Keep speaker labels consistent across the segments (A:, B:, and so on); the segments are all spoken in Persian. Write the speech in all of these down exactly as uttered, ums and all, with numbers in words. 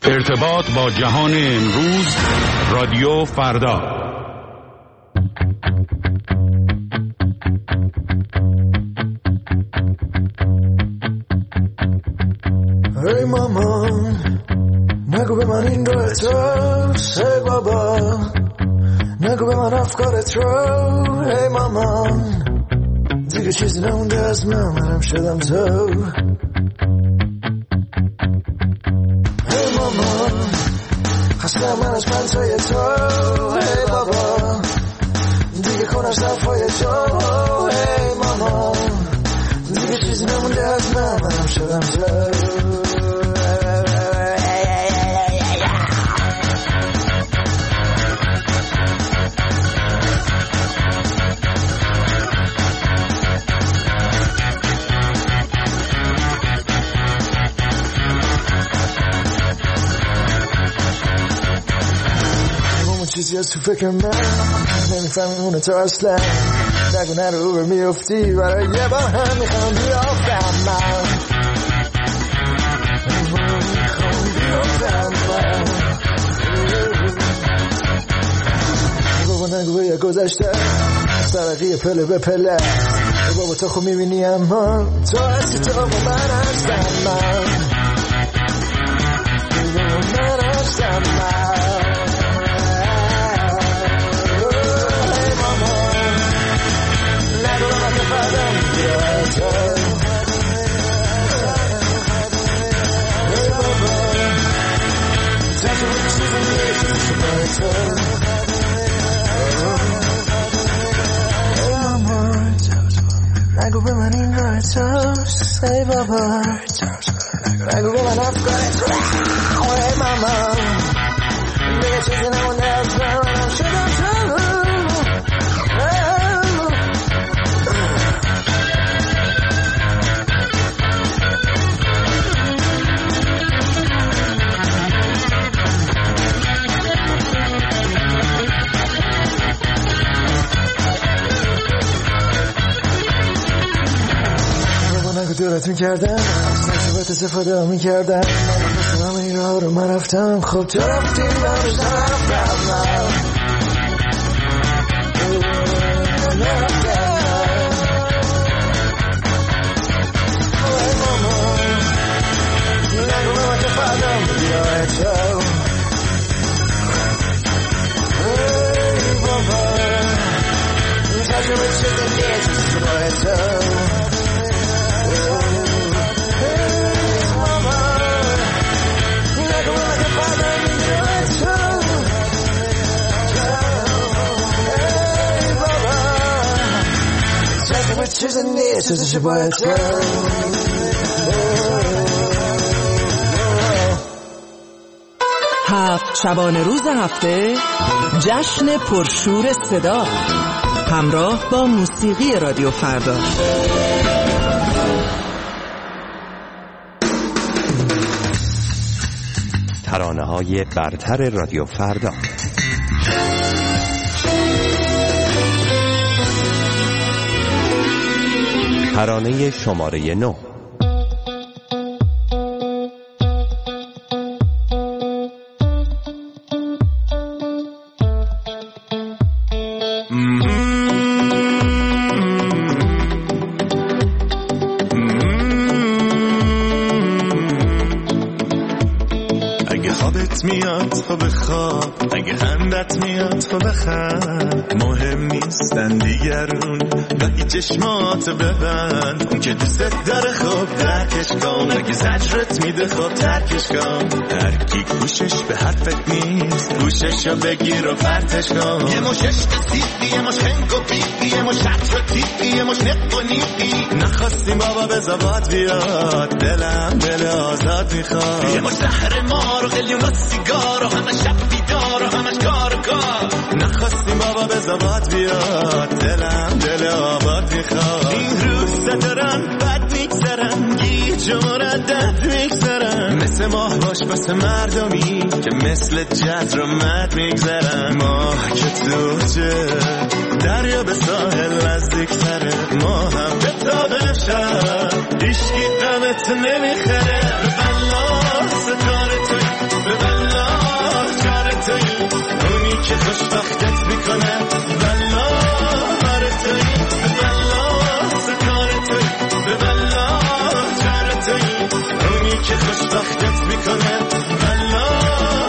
A: ارتباط با جهان امروز، رادیو فردا.
B: ای مامان نگو به من این رو احساس، ای بابا نگو به من افکارت رو، ای مامان دیگه چیزی نمونده از من، منم شدم تو. ای مامان خستم من از پنتای تو، ای بابا دیگه کن از دفای تو، ای مامان دیگه چیزی نمونده از من، منم شدم تو. چیزی از تو فکر من نمیفهمی اونه تو اصلا، نگو نرو به میفتی برای یه با هم میخوام بیافتم من، میخوام بیافتم من. بابا نگو به یه گذشته سرقی پله به پله، بابا تو خود میبینی اما تو هستی تو و من هستم من، من هستم من. نگو به من این رو احساس، ای بابا نگو به من افکارت رو، ای ماما دیگه چیزی نمونده از من، منم شدم تو. دورت میکردم از نشبت استفاده میکردم، من پس همه این راه رو من رفتم، خب تو رفتی من رفتم من نرفتم. ای ماما نگو به من که فردم بیای تو، ای بابا تجربه شده نیست باید تو. چیز نیست چیزش باید تو.
C: هفت شبانه روز هفته جشن پرشور صدا همراه با موسیقی رادیو فردا.
D: ترانه‌های برتر رادیو فردا. ترانه شماره نو.
E: اگه خوابت میاد تو بخواب، اگه خندت میاد تو بخند، مهم نیستن دیگرون گاهی چشمات ببند، اون که دوست داره خب درکش کن، اگه زجرت میده خب ترکش کن، هر کی گوشش به حرفت نیست گوششو بگیر و پرتش کن. یه مش عشق سیدی، یه مش خنگ و بیدی، یه مش شطر و تیدی، یه مش نق و نیدی، نخواستیم بابا به زباد بیاد، دلم دل آزاد میخواد. یه مش زهر مار و قلیون و سیگار و همه شب بیدار و همش کار و کار، نخواستیم بابا به زباد بیاد، دلم دل آباد میخواد. این روزا دارن بد میگذرن، گیج و مردد میگذرن، مثل ماه باش بس مردمی که مثل جد رو مد میگذرن. ماه که توجه دریا به ساحل نزدیکتره، ما هم به تابه شد هیچکی غمت نمیخره. به بلا ستاره توی، به خوشبختت میکنه والله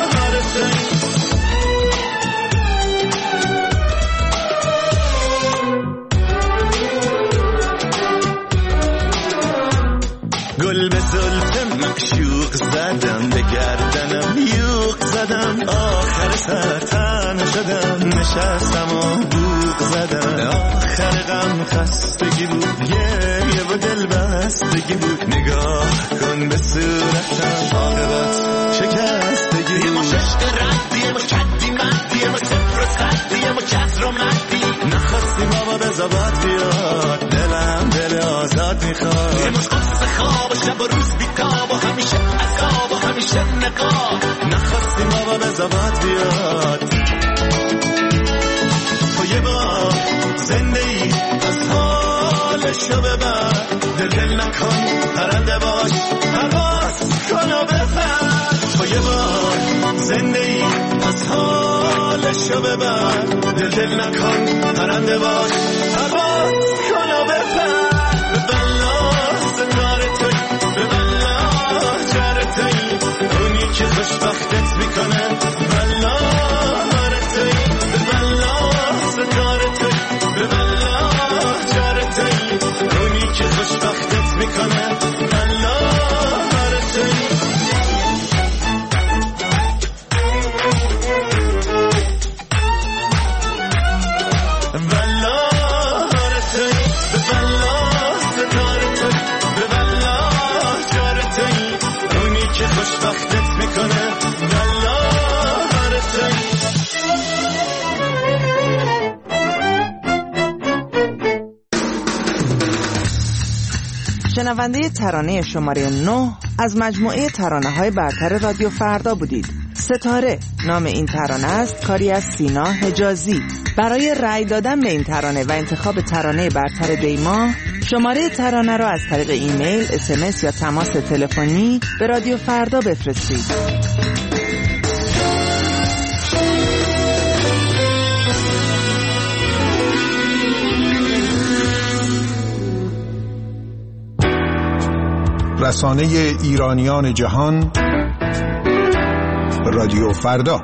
E: گل به زلف معشوق زدم به گردنم یوق زدم آخر سر تن شدم نشستم و بوق زدم آخر غم خستگی بود گریه و دل بستگی بود نگاه کن به صورتم عاقبت شکستگی یه ما ششت ردی یه ما کدی مدی یه ما صفر و صدی یه ما کسر و مدی نخواستی بابا به زباد بیاد دلم دل آزاد میخواد یه مش قصه خواب شب و روز بیتاب و همیشه عذاب و همیشه نقاب نخواستی بابا به زباد بیاد تو یه بار زنده ای از حالشو ببر دل دل نکن پرنده باش پرواز کن و بپر تو یه بار زنده ای از حالشو ببر دل دل نکن پرنده باش پرواز کن و بپر به بلا ستاره توی به بلا جره توی اونی که خوشبختت میکنه بلا هاره توی به بلا ستاره توی به بلا جره توی اونی که خوشبختت میکنه بلا هاره توی خوشبختت میکنه والله هرته
C: شنونده ترانه شماره نه از مجموعه ترانه های برتر رادیو فردا بودید. ستاره نام این ترانه است، کاری از سینا حجازی. برای رأی دادن به این ترانه و انتخاب ترانه برتر دیما شماره ترانه را از طریق ایمیل، اس ام اس یا تماس تلفنی به رادیو فردا بفرستید.
F: رسانه ایرانیان جهان رادیو فردا.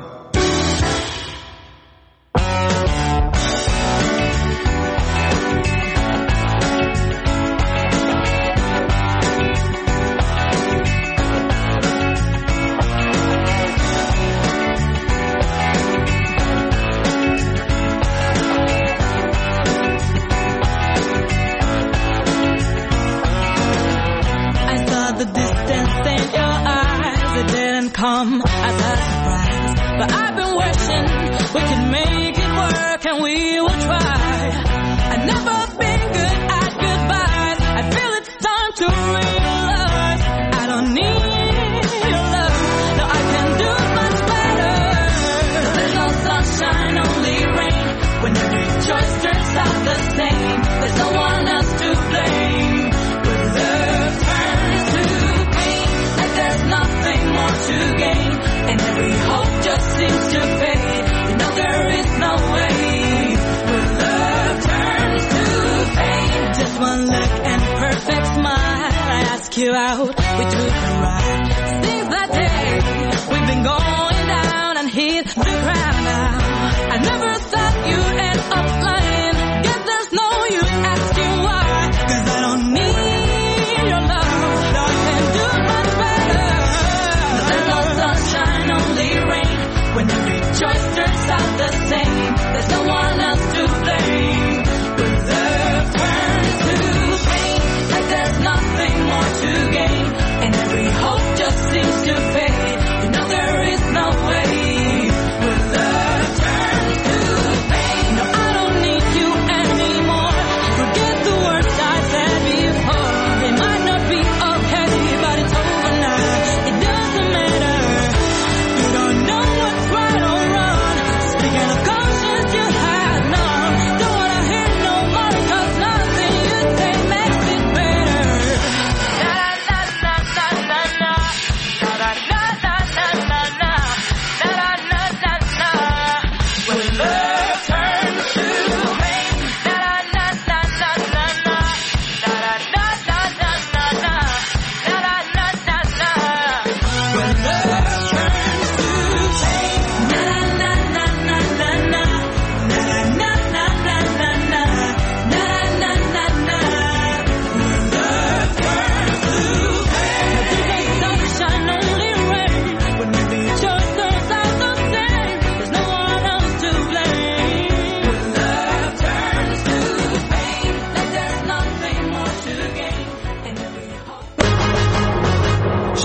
G: Come as a surprise, but I've been wishing we could make it work and we will try. I've never been good at goodbyes. I feel it's time to realize I don't need your love. No, I can do much better. There's no sunshine, only rain. When every choice turns out the same, there's no one else to blame. When love turns to pain, like there's nothing more to gain, and every hope just seems to fade. You know there is no way. When love turns to pain, just one look and perfect smile. I ask you out, we took a ride. Since that day, we've been going down and hit the ground now. I never thought you'd end up lying. Guess there's no use asking why, 'cause I don't need your love. No, I can do much better. There's no sunshine, only rain. When every choice turns out the same, there's no one else to blame. When love turns to pain, like there's nothing more to gain, and every hope just seems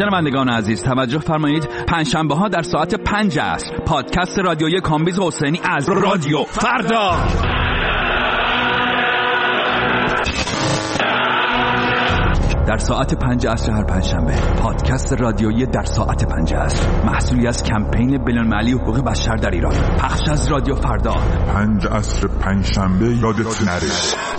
H: شنوندگان عزیز توجه فرمایید، پنجشنبه ها در ساعت پنج عصر پادکست رادیویی کامبیز حسینی از رادیو فردا. در ساعت پنج عصر هر پنجشنبه پادکست رادیویی در ساعت پنج عصر، محصولی از کمپین بین‌المللی حقوق بشر در ایران، پخش از رادیو فردا.
I: پنج عصر پنجشنبه یادت نره.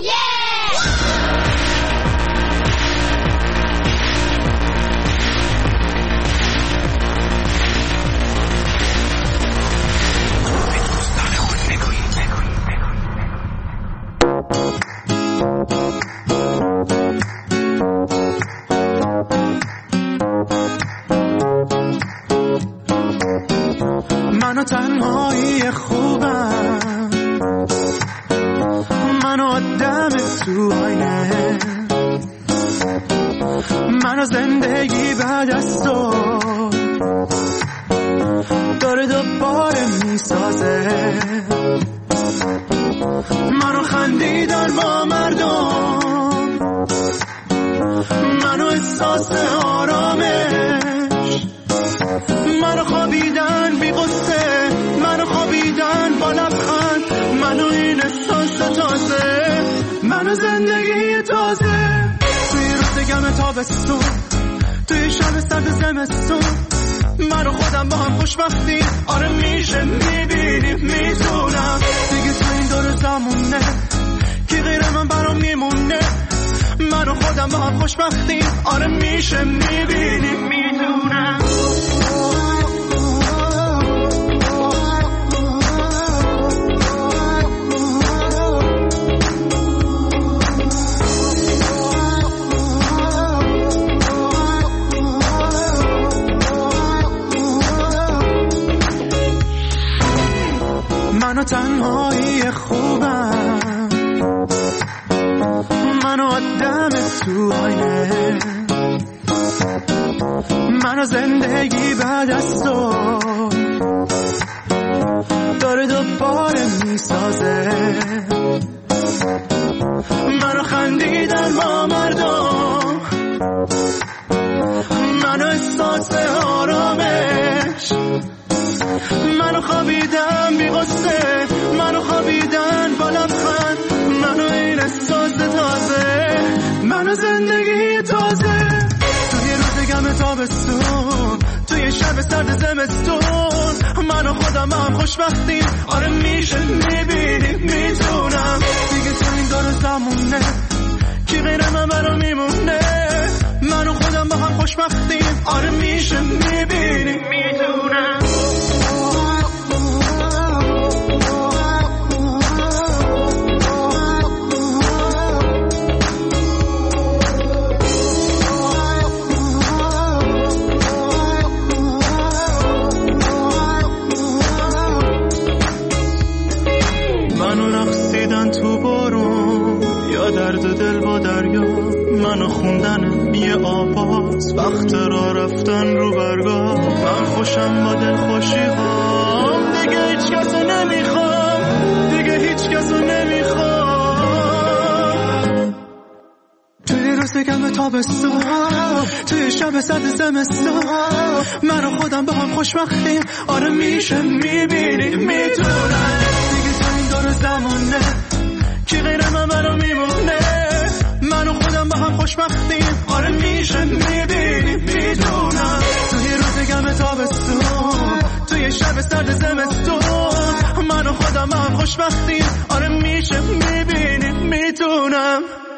B: منو تنهایی خوبم، منو آدم تو آینه، منو زندگی بعد از تو داره دوباره میسازه، منو خندیدن با مردم، منو احساس آرامش، منو خوابیدن بی قصه، منو خوابیدن با لبخند، منو این احساس تازه، منو زندگی تازه. توی روز گم تابستون، توی شب سرد زمستون، منو خودم با هم خوشبختی، آره میشه میبینی میتونم دیگه تو این دور زمونه کی غیر من برام میمونه، منو خودم با هم خوشبختی، آره میشه میبینی میتونم. منو تنهایی خوبم، منو آدم تو آینه، منو زندگی بعد از تو داره دوباره میسازه، منو خندیدن با مردم، منو احساس آرامش، منو خوابیدن بی قصه، منو خوابیدن با لبخند، منو این احساس تازه، منو زندگی تازه. توی روز گم تابستون، توی شب سرد زمستون، منو خودم هم خوشبختیم، آره میشه میبینی میتونم دیگه تو این دور زمونه کی غیر من برام میمونه، منو خودم با هم خوشبختیم، آره میشه میبینی میتونم. تو بارون یا درد دل با دریا، منو خوندن یه آواز، وقت را رفتن رو برگاه، من خوشم با دل خوشی هام، دیگه هیچ کسو نمیخوام، دیگه هیچ کسو نمیخوام. توی روز گم تابستون، توی شب سرد زمستون، منو خودم با هم خوشبختیم، آره میشه میبینی میتونم دیگه تو این دور زمونه کی غیر من برام میمونه، منو خودم با هم خوشبختیم، آره میشه میبینی میدونم. توی روز گم تابستون، توی شب سرد زمستون، منو خودم با هم خوشبختیم، آره میشه میبینی میدونم.